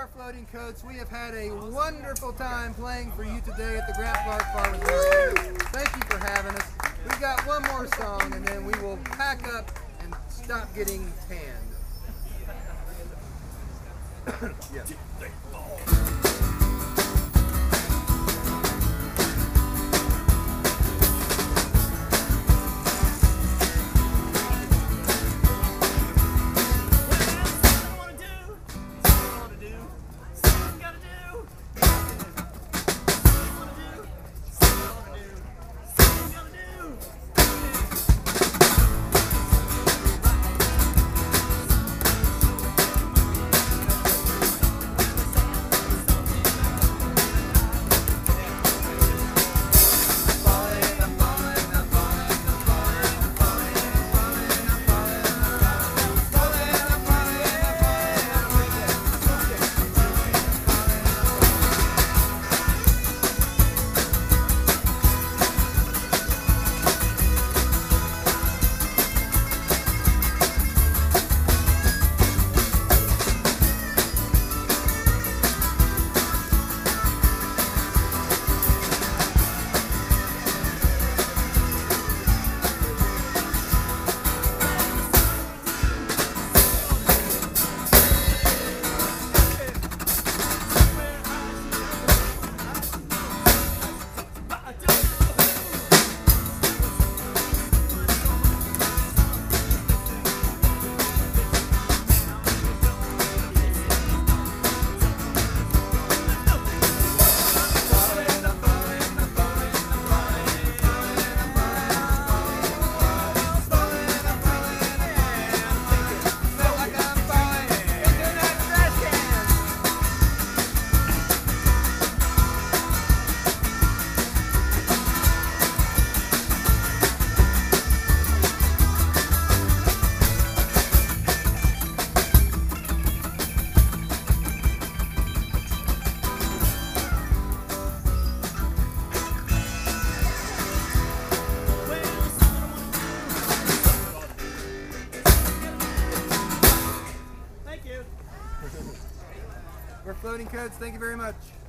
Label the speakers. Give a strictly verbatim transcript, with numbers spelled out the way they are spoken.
Speaker 1: our floating coats. We have had a wonderful time playing for you today at the Grant Clark Farmers Market. Thank you for having us. We've got one more song and then we will pack up and stop getting tanned. Yeah. We're Floating Coats. Thank you very much.